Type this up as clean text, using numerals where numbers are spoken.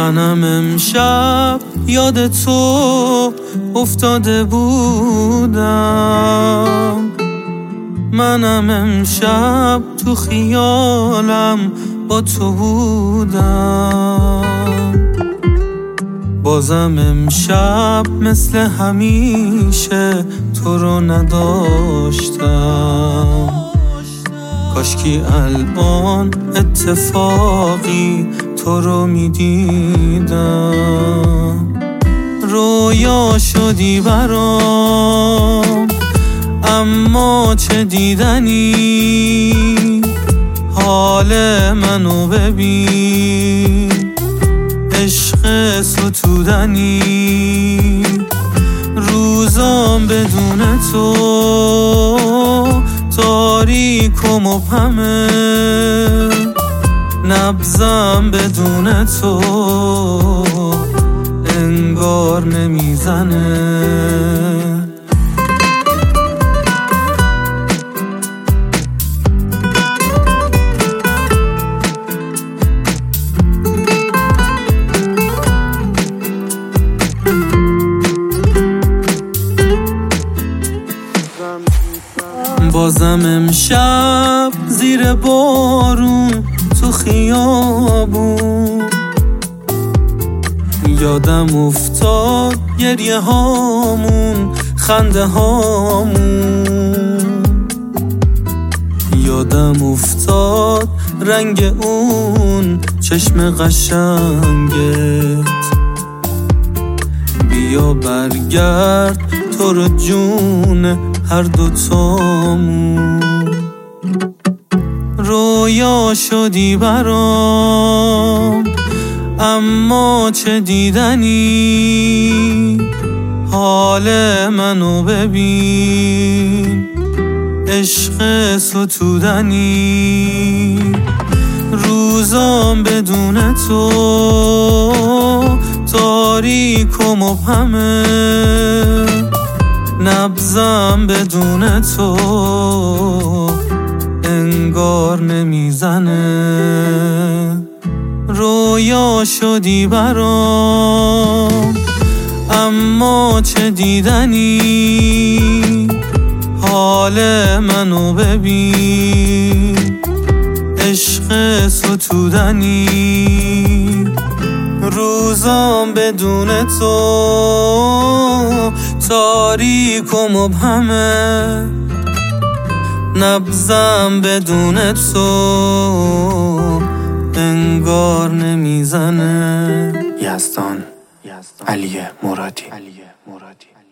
منم امشب یاد تو افتاده بودم، منم امشب تو خیالم با تو بودم. بازم امشب مثل همیشه تو رو نداشتم، کاشکی الان اتفاقی تو رو میدیدم. رویا شدی برام اما چه دیدنی، حال منو ببین عشق ستودنی. روزام بدون تو تاریک و مبهمه، نبضم بدون تو انگار نمیزنه. بازم امشب زیر بارون تو خیابون یادم افتاد گریه هامون، خنده هامون، یادم افتاد رنگ اون چشم قشنگت. بیا برگرد تو رو جون هر دوتامون. رویا شدی برام اما چه دیدنی، حال منو ببین عشق ستودنی. روزام بدون تو تاریک و مبهمه، نبضم بدون تو انگار نمیزنه. رویا شدی برام اما چه دیدنی، حال منو ببین عشق ستودنی. روزام بدون تو تاریک و مبهمه، نبضم بدون تو انگار نمیزنه. یزدان علی مرادی